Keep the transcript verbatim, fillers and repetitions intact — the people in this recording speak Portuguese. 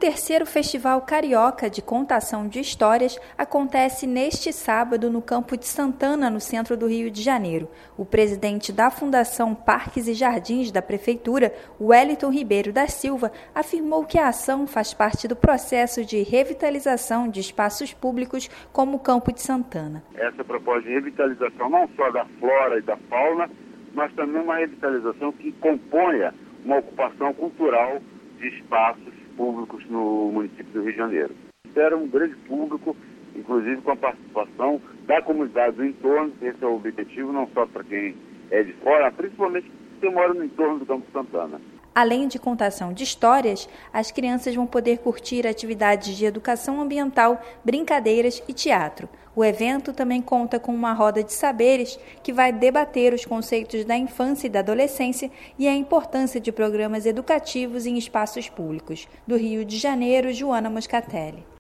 terceiro Festival Carioca de Contação de Histórias acontece neste sábado no Campo de Santana, no centro do Rio de Janeiro. O presidente da Fundação Parques e Jardins da Prefeitura, Wellington Ribeiro da Silva, afirmou que a ação faz parte do processo de revitalização de espaços públicos como o Campo de Santana. Essa proposta de revitalização não só da flora e da fauna, mas também uma revitalização que componha uma ocupação cultural de espaços públicos no município do Rio de Janeiro. Era um grande público, inclusive com a participação da comunidade do entorno. Esse é o objetivo, não só para quem é de fora, principalmente quem mora no entorno do Campo Santana. Além de contação de histórias, as crianças vão poder curtir atividades de educação ambiental, brincadeiras e teatro. O evento também conta com uma roda de saberes que vai debater os conceitos da infância e da adolescência e a importância de programas educativos em espaços públicos. Do Rio de Janeiro, Joana Moscatelli.